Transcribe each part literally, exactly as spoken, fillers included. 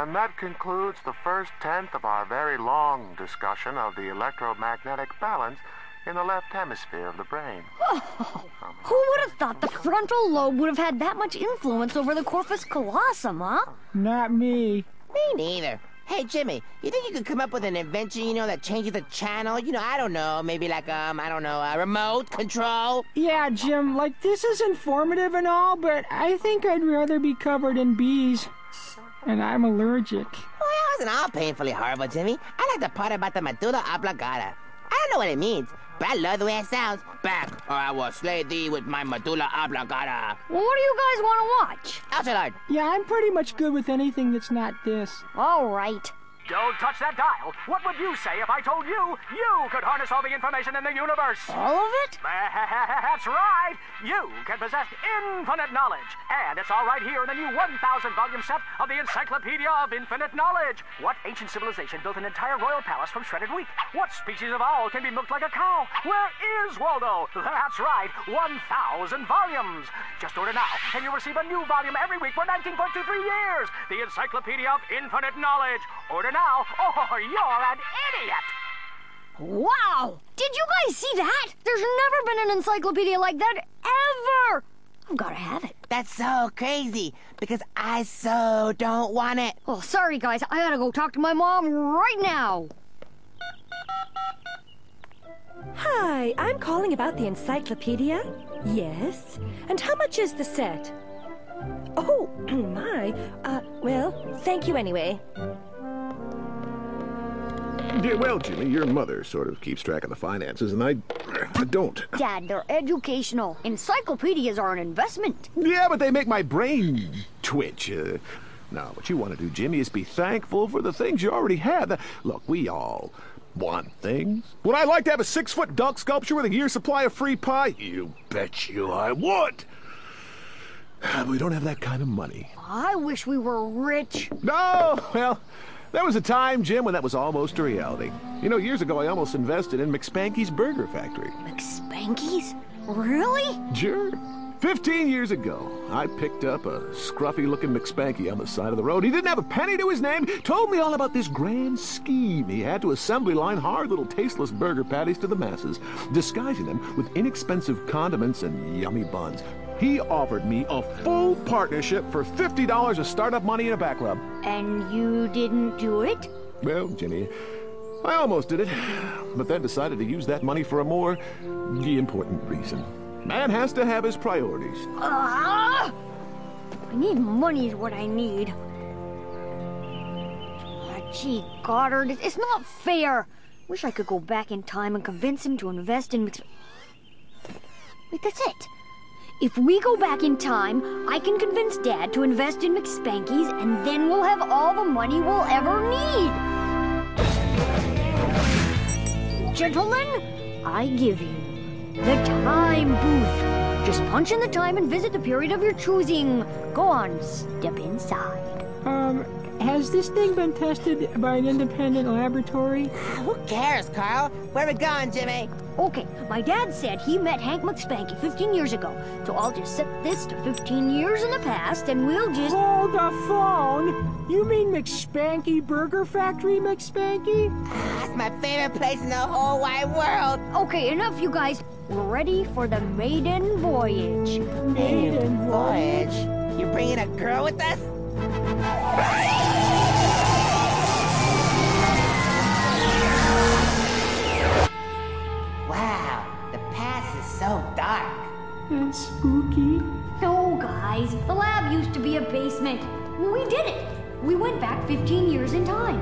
And that concludes the first tenth of our very long discussion of the electromagnetic balance in the left hemisphere of the brain. Oh, who would have thought the frontal lobe would have had that much influence over the corpus callosum, huh? Not me. Me neither. Hey, Jimmy, you think you could come up with an invention, you know, that changes the channel? You know, I don't know, maybe like, um, I don't know, a remote control? Yeah, Jim, like, this is informative and all, but I think I'd rather be covered in bees. And I'm allergic. Well, it wasn't all painfully horrible, Jimmy. I like the part about the medulla oblongata. I don't know what it means, but I love the way it sounds. Back, or I will slay thee with my medulla oblongata. Well, what do you guys want to watch? Ultralord. Yeah, I'm pretty much good with anything that's not this. All right. Don't touch that dial. What would you say if I told you you could harness all the information in the universe? All of it? That's right. You can possess infinite knowledge. And it's all right here in the new one thousand volume set of the Encyclopedia of Infinite Knowledge. What ancient civilization built an entire royal palace from shredded wheat? What species of owl can be milked like a cow? Where is Waldo? That's right, one thousand volumes. Just order now, and you'll receive a new volume every week for nineteen point two three years. The Encyclopedia of Infinite Knowledge. Order now, or you're an idiot. Wow! Did you guys see that? There's never been an encyclopedia like that ever! I've gotta have it. That's so crazy, because I so don't want it. Oh, sorry, guys. I gotta go talk to my mom right now. Hi, I'm calling about the encyclopedia. Yes? And how much is the set? Oh, my. Uh, well, thank you anyway. Yeah, well, Jimmy, your mother sort of keeps track of the finances, and I, I don't. Dad, they're educational. Encyclopedias are an investment. Yeah, but they make my brain twitch. Uh, now, what you want to do, Jimmy, is be thankful for the things you already have. Look, we all want things. Would I like to have a six-foot duck sculpture with a year's supply of free pie? You bet you I would. But we don't have that kind of money. I wish we were rich. No, well... There was a time, Jim, when that was almost a reality. You know, years ago, I almost invested in McSpanky's Burger Factory. McSpanky's? Really? Sure. Fifteen years ago, I picked up a scruffy-looking McSpanky on the side of the road. He didn't have a penny to his name, told me all about this grand scheme he had to assembly line hard little tasteless burger patties to the masses, disguising them with inexpensive condiments and yummy buns. He offered me a full partnership for fifty dollars of startup money in a back rub. And you didn't do it? Well, Jimmy, I almost did it, but then decided to use that money for a more important reason. Man has to have his priorities. Ah! I need money is what I need. Ah, gee, Goddard, it's not fair. Wish I could go back in time and convince him to invest in Mc... Wait, that's it. If we go back in time, I can convince Dad to invest in McSpanky's, and then we'll have all the money we'll ever need. Gentlemen, I give you the time booth. Just punch in the time and visit the period of your choosing. Go on, step inside. Um, has this thing been tested by an independent laboratory? Who cares, Carl? Where are we going, Jimmy? Okay, my dad said he met Hank McSpanky fifteen years ago, so I'll just set this to fifteen years in the past, and we'll just... Hold the phone! You mean McSpanky Burger Factory, McSpanky? That's my favorite place in the whole wide world. Okay, enough, you guys. We're ready for the maiden voyage. Maiden voyage? You bringing a girl with us? Wow, the past is so dark. And spooky. No, guys. The lab used to be a basement. Well, we did it. We went back fifteen years in time.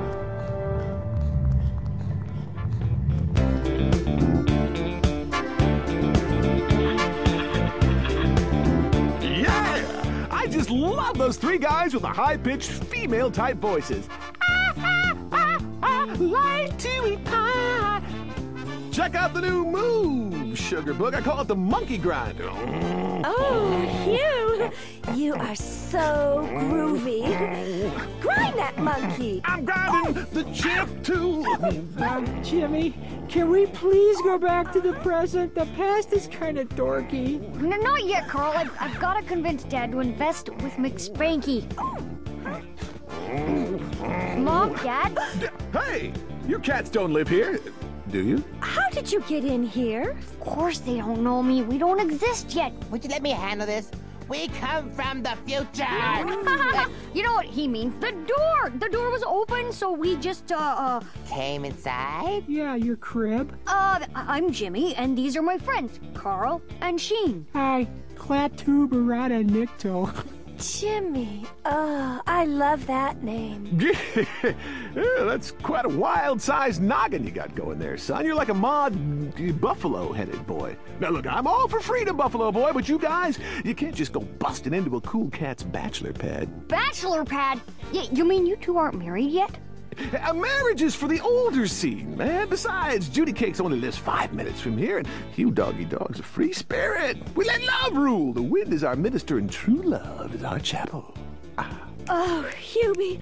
Yeah! I just love those three guys with the high-pitched female-type voices. Ah, ah, ah, ah, like to eat pie. Check out the new move, Sugar Book. I call it the monkey grinder. Oh, Hugh, you are so groovy. Grind that monkey. I'm grinding the chip too. Um, Jimmy, can we please go back to the present? The past is kind of dorky. No, not yet, Carl. I've, I've got to convince Dad to invest with McSpanky. Mom, Dad? Hey, you cats don't live here, do you? How did you get in here? Of course they don't know me. We don't exist yet. Would you let me handle this? We come from the future! You know what he means? The door! The door was open, so we just, uh, uh... Came inside? Yeah, your crib. Uh, I'm Jimmy, and these are my friends, Carl and Sheen. Hi, Klaatu Barada Nikto. Jimmy. Oh, I love that name. Yeah, that's quite a wild-sized noggin you got going there, son. You're like a mod buffalo-headed boy. Now, look, I'm all for freedom, Buffalo Boy, but you guys, you can't just go busting into a cool cat's bachelor pad. Bachelor pad? Y- you mean you two aren't married yet? A marriage is for the older scene, man. Besides, Judy Cakes only lives five minutes from here, and Hugh Doggy Dog's a free spirit. We let love rule. The wind is our minister, and true love is our chapel. Ah. Oh, Hubie.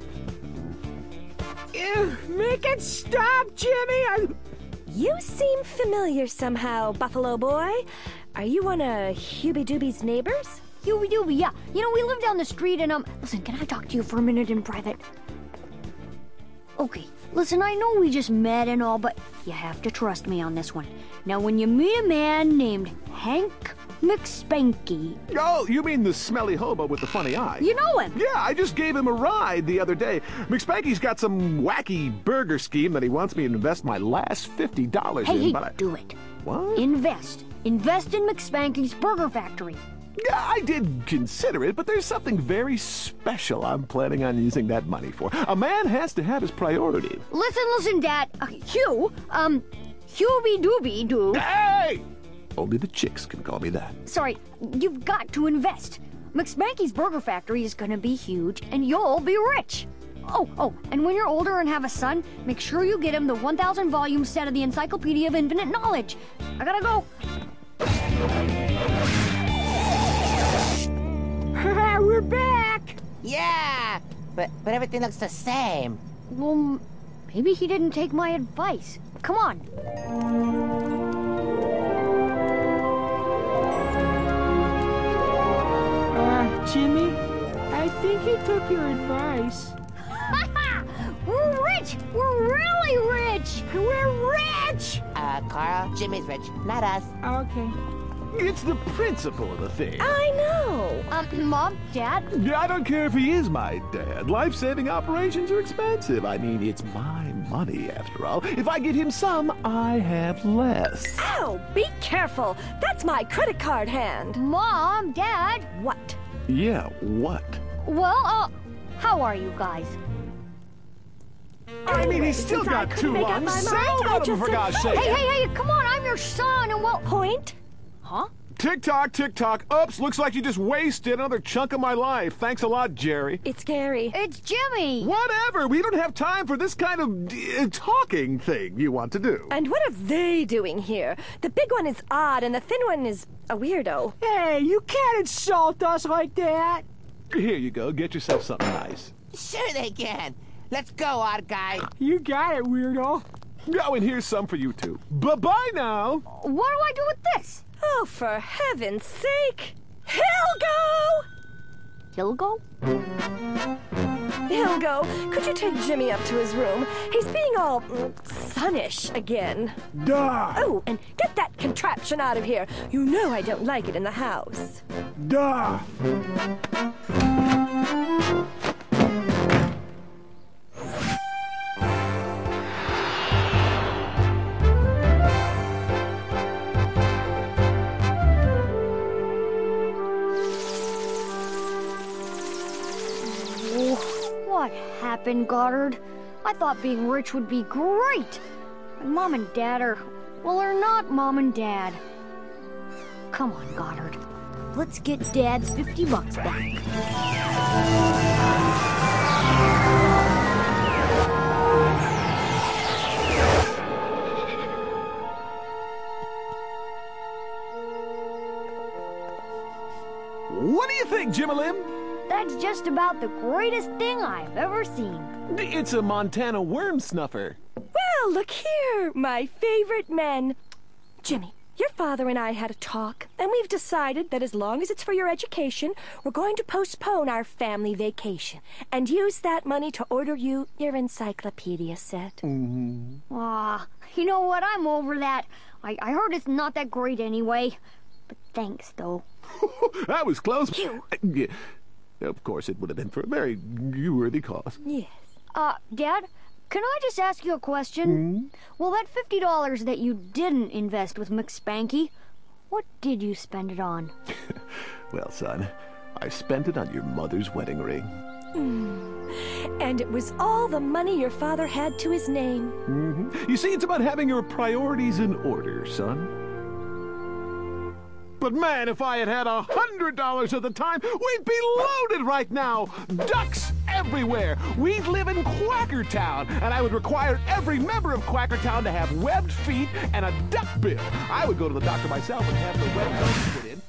Ew, make it stop, Jimmy! I... You seem familiar somehow, Buffalo Boy. Are you one of Hubie Doobie's neighbors? Huey Dooby, yeah. You know, we live down the street, and, um... Listen, can I talk to you for a minute in private? Okay, listen, I know we just met and all, but you have to trust me on this one. Now, when you meet a man named Hank McSpanky... Oh, you mean the smelly hobo with the funny eye? You know him? Yeah, I just gave him a ride the other day. McSpanky's got some wacky burger scheme that he wants me to invest my last fifty dollars Hey, in, hey, but I... do it. What? Invest. Invest in McSpanky's Burger Factory. Yeah, I did consider it, but there's something very special I'm planning on using that money for. A man has to have his priorities. Listen, listen, Dad. Uh, Hugh, um, Hubie Doobie Doo. Hey! Only the chicks can call me that. Sorry, you've got to invest. McSpanky's Burger Factory is gonna be huge, and you'll be rich. Oh, oh, and when you're older and have a son, make sure you get him the one thousand volume set of the Encyclopedia of Infinite Knowledge. I gotta go. We're back! Yeah, but but everything looks the same. Well, maybe he didn't take my advice. Come on. Uh, Jimmy, I think he took your advice. We're rich! We're really rich! We're rich! Uh, Carl, Jimmy's rich, not us. Okay. It's the principle of the thing. I know. Um, Mom, Dad? Yeah, I don't care if he is my dad. Life-saving operations are expensive. I mean, it's my money, after all. If I get him some, I have less. Ow, be careful. That's my credit card hand. Mom, Dad? What? Yeah, what? Well, uh, how are you guys? I mean, he's Since still I got couldn't two make up lungs. my Say mind, I about him, just for said, God's sake. Hey, hey, hey, come on, I'm your son, and well... Point? Huh? Tick-tock, tick-tock. Oops, looks like you just wasted another chunk of my life. Thanks a lot, Jerry. It's Gary. It's Jimmy! Whatever, we don't have time for this kind of uh, talking thing you want to do. And what are they doing here? The big one is odd, and the thin one is a weirdo. Hey, you can't insult us like that. Here you go, get yourself something nice. Sure they can. Let's go, odd guy. You got it, weirdo. Oh, and here's some for you two. Bye-bye now. What do I do with this? Oh, for heaven's sake! Hilgo! Hilgo? Hilgo, could you take Jimmy up to his room? He's being all mm, sunnish again. Duh! Oh, and get that contraption out of here. You know I don't like it in the house. Duh! What happened, Goddard? I thought being rich would be great. But Mom and Dad are... well, they're not Mom and Dad. Come on, Goddard. Let's get Dad's fifty bucks back. What do you think, Jim-a-Lim? That's just about the greatest thing I've ever seen. It's a Montana worm snuffer. Well, look here, my favorite men. Jimmy, Your father and I had a talk, and we've decided that as long as it's for your education, we're going to postpone our family vacation and use that money to order you your encyclopedia set. Mm-hmm. Ah, you know what? I'm over that. I, I heard it's not that great anyway. But thanks, though. That was close. Phew. Uh, yeah. Of course, it would have been for a very worthy cause. Yes. Uh, Dad, can I just ask you a question? Hmm? Well, that fifty dollars that you didn't invest with McSpanky, what did you spend it on? Well, son, I spent it on your mother's wedding ring. Mm. And it was all the money your father had to his name. Mm-hmm. You see, it's about having your priorities in order, son. But man, if I had had a hundred dollars at the time, we'd be loaded right now. Ducks everywhere. We'd live in Quackertown, and I would require every member of Quackertown to have webbed feet and a duck bill. I would go to the doctor myself and have the webbed nose put in.